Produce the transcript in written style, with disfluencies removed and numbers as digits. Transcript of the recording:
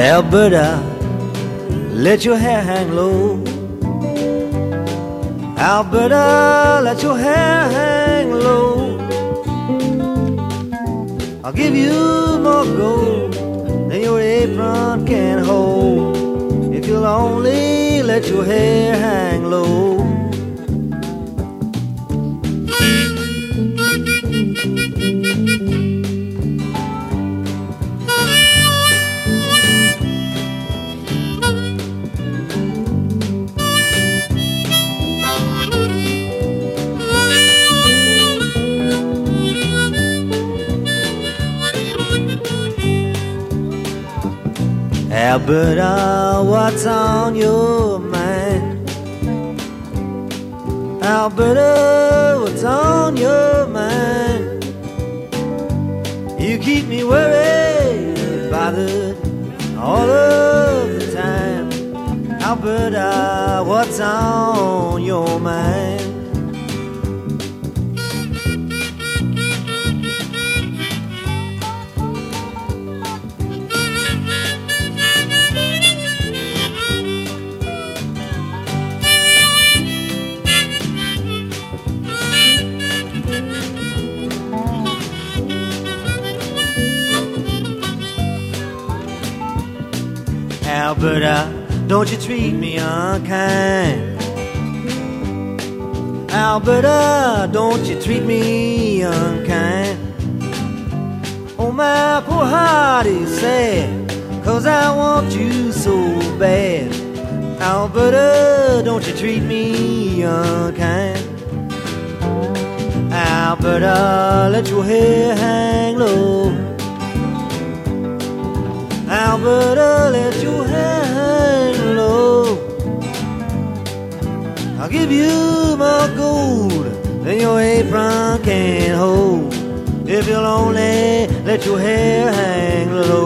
Alberta, let your hair hang low. Alberta, let your hair hang low. I'll give you more gold than your apron can hold, if you'll only let your hair hang low. Alberta, what's on your mind? Alberta, what's on your mind? You keep me worried, bothered all of the time. Alberta, what's on your mind? Alberta, don't you treat me unkind. Alberta, don't you treat me unkind. Oh, my poor heart is sad, 'cause I want you so bad. Alberta, don't you treat me unkind. Alberta, let your hair hang low. Alberta, let your hair hang low. I'll give you more gold than your apron can hold, if you'll only let your hair hang low.